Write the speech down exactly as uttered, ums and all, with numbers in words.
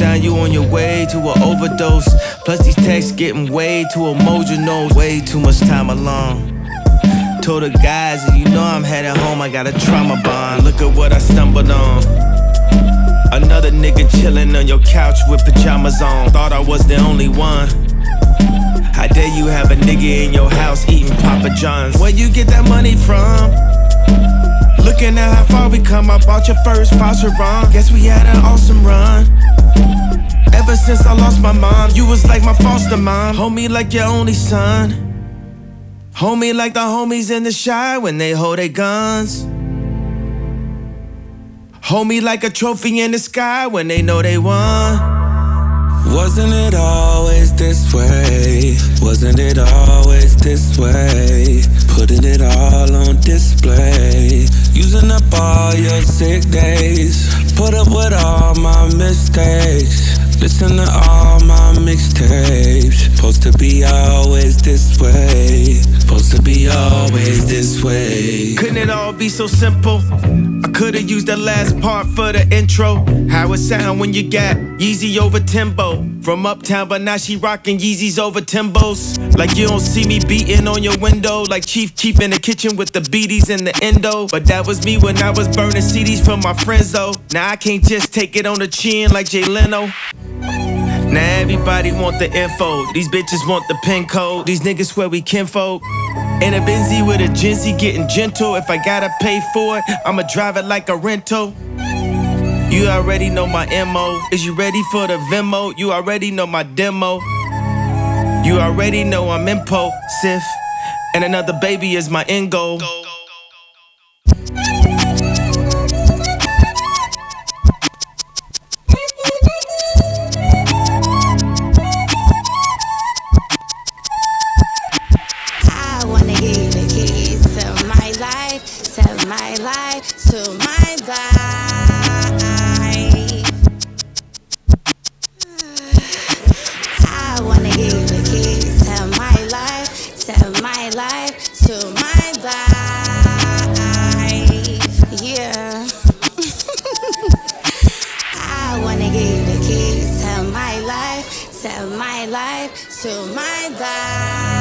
down, you on your way to an overdose. Plus these texts getting way too emotional. Way too much time alone. Told the guys, and you know I'm headed home, I got a trauma bond. Look at what I stumbled on. Another nigga chillin' on your couch with pajamas on. Thought I was the only one. How dare you have a nigga in your house eating Papa John's? Where you get that money from? Looking at how far we come, I bought your first Vacheron. Guess we had an awesome run. Ever since I lost my mom, you was like my foster mom. Hold me like your only son. Hold me like the homies in the shy when they hold their guns. Hold me like a trophy in the sky when they know they won. Wasn't it always this way? Wasn't it always this way? Putting it all on display. Using up all your sick days. Put up with all my mistakes. Listen to all my mixtapes. Supposed to be always this way. Supposed to be always this way. Couldn't it all be so simple? I could've used the last part for the intro. How it sound when you got Yeezy over Timbo. From uptown, but now she rockin' Yeezys over Timbos. Like you don't see me beating on your window. Like Chief Chief in the kitchen with the beaties and the endo. But that was me when I was burning C Ds from my friends though. Now I can't just take it on the chin like Jay Leno. Now everybody want the info. These bitches want the pin code. These niggas swear we kinfolk. In a Benzie with a Genzy getting gentle. If I gotta pay for it, I'ma drive it like a rental. You already know my M O. Is you ready for the Venmo? You already know my demo. You already know I'm impulsive. And another baby is my end goal. My life to my life. I wanna give the keys to my life, to my life, to my life. Yeah. I wanna give the keys to my life, to my life, to my life.